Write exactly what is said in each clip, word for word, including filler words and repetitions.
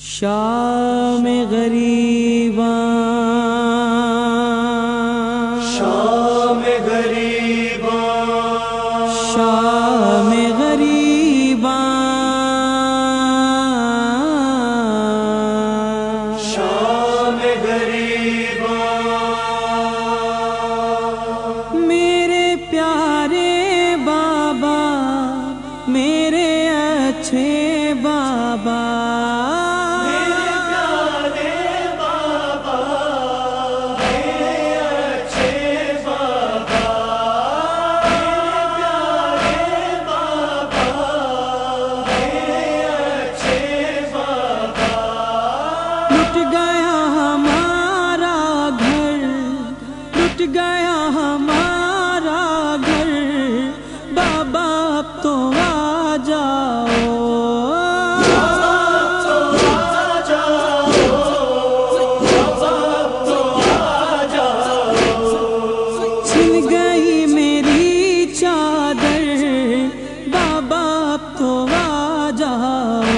شام غریباں شام غریباں شام غریباں شام غریباں میرے پیارے بابا میرے اچھے بابا گیا ہمارا گھر بابا اب تو آ جاؤ چھن گئی میری چادر بابا اب تو آ جاؤ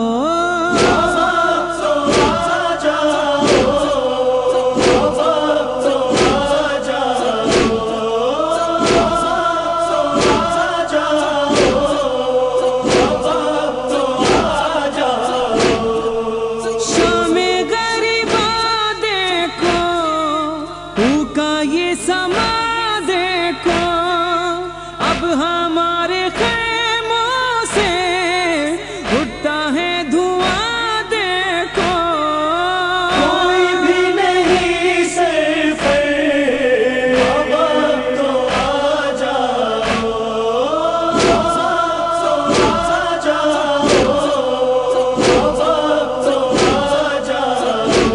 یہ سما دیکھو اب ہمارے خیموں سے اٹھتا ہے دھواں دیکھو کوئی بھی نہیں سر پر بابا تو آ جاؤ آ جاؤ بابا تو آ جاؤ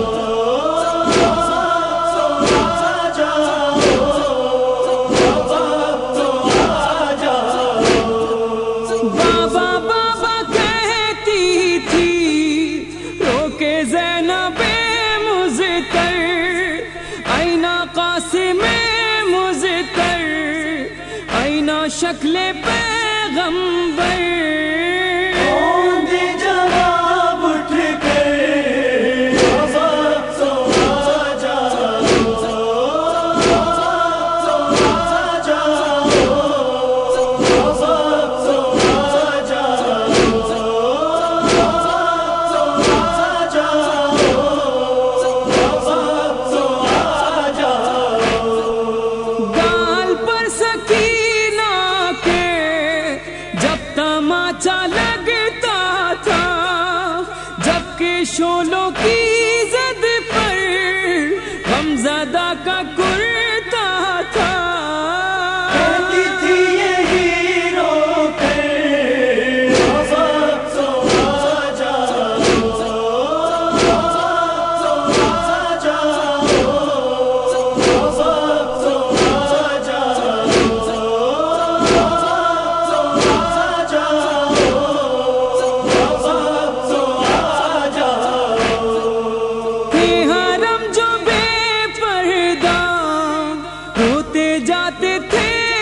بابا بابا کہتی تھی روکے زینب مضطر آئینہ قاسم مضطر آئینہ شکل پیغمبر جواب اٹھ کر بابا تو آ جاؤ آ جاؤ بابا تو آ جاؤ آ جاؤ بابا تو آ جاؤ گال پر سکینہ کے جب تماچا لگتا تھا جبکہ شولوں کی زد پر غمزدہ کا کرتا تھا کہتی تھی یہی رو کر بابا تو آ جاؤ آ جاؤ بابا تو آ جاؤ آ جاؤ بابا تو آ جاؤ تھے حرم جو بے پردہ روتے جاتے تھے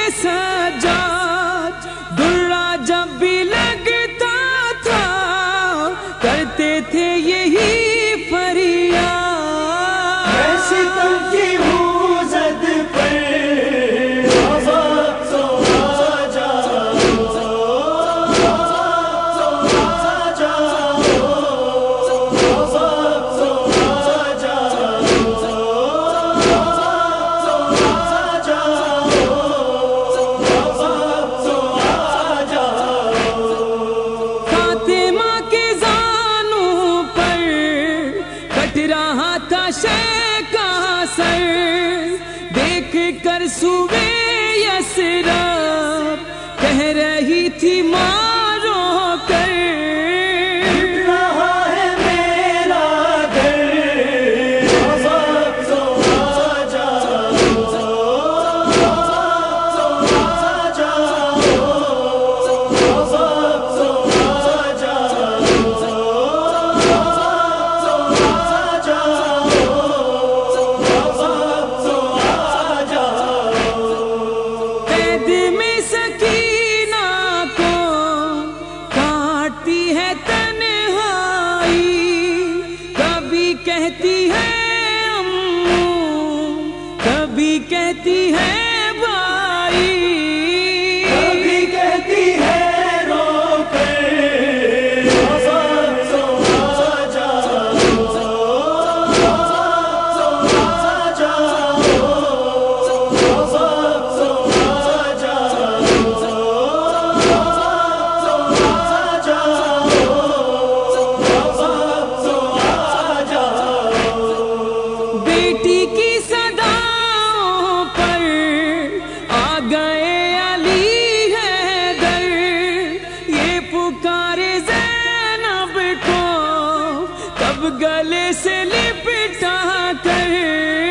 سجاد درہ جب بھی لگتا تھا کرتے تھے یہی فریاد میں ستم کی ہوں زد پر بابا تو آ جاؤ آ جاؤ بابا تو آ جاؤ آ جاؤ بابا تو آ جاؤ فاطمہ کے زانوں پر کٹ رہا تھا شے کا سر کہتی ہے امّو، کبھی کہتی ہے بھائی، کبھی کہتی ہے رو کر سو آ جاؤ، سو آ جاؤ، سو آ جاؤ، بیٹی کی صداؤں پر آ گئے علی حیدر، یہ پکارے زینب کو تب گلے سے لپٹا کر،